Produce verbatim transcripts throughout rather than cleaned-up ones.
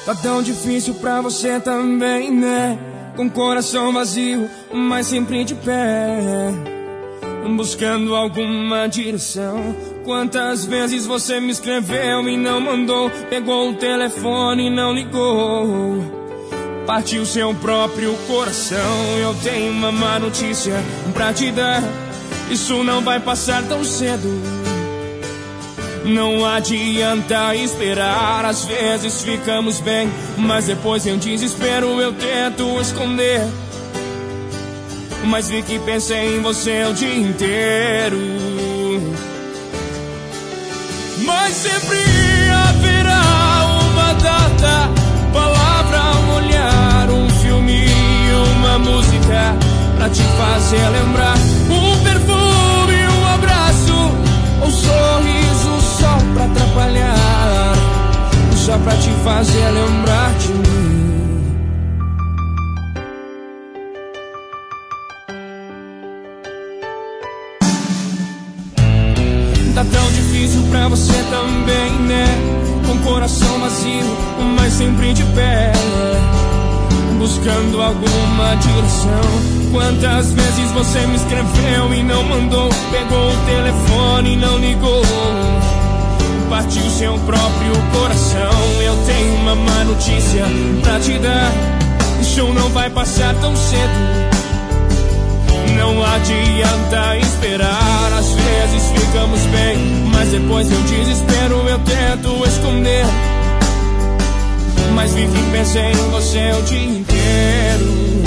Tá tão difícil pra você também, né? Com coração vazio, mas sempre de pé, buscando alguma direção. Quantas vezes você me escreveu e não mandou? Pegou o telefone e não ligou. Partiu seu próprio coração. Eu tenho uma má notícia pra te dar: isso não vai passar tão cedo. Não adianta esperar. Às vezes ficamos bem, mas depois em desespero eu tento esconder. Mas vi que pensei em você o dia inteiro. Mas sempre haverá uma data, palavra, um olhar, um filme, uma música pra te fazer lembrar. Um perfume, um abraço, um sorriso só pra atrapalhar, só pra te fazer lembrar de mim. Tá tão difícil pra você também, né? Com coração vazio, mas sempre de pé, buscando alguma direção. Quantas vezes você me escreveu e não mandou? Pegou o telefone e não ligou. Partiu seu próprio coração. Eu tenho uma má notícia pra te dar: isso não vai passar tão cedo. Não adianta esperar. Às vezes ficamos bem, mas depois em desespero eu tento esconder. Mas vivi e pensei em você o dia inteiro.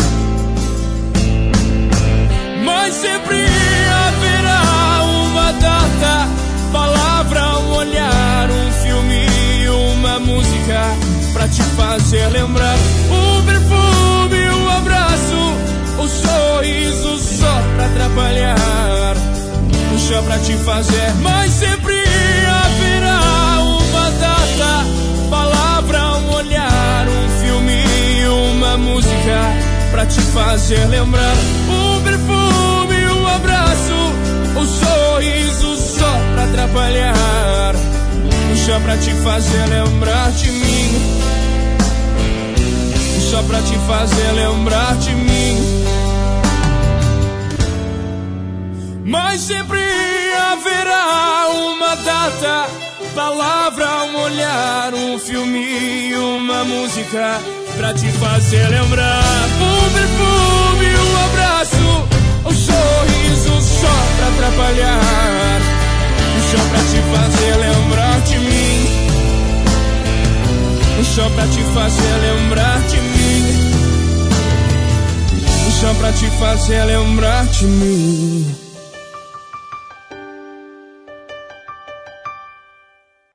Mas sempre haverá uma data, palavra, um olhar, um filme, uma música pra te fazer lembrar. Um perfume, um abraço, um sorriso só pra atrapalhar, só pra te fazer. Mas sempre haverá uma data, palavra, um olhar, um filme, uma música pra te fazer lembrar. Um perfume, um abraço, um sorriso só pra atrapalhar, só pra te fazer lembrar de mim, só pra te fazer lembrar de mim. Mas sempre haverá uma data, palavra, um olhar, um filme, uma música pra te fazer lembrar. Um perfume, um abraço, um sorriso só pra atrapalhar, só pra te fazer lembrar de mim, só pra te fazer lembrar de mim, só pra te fazer lembrar de mim.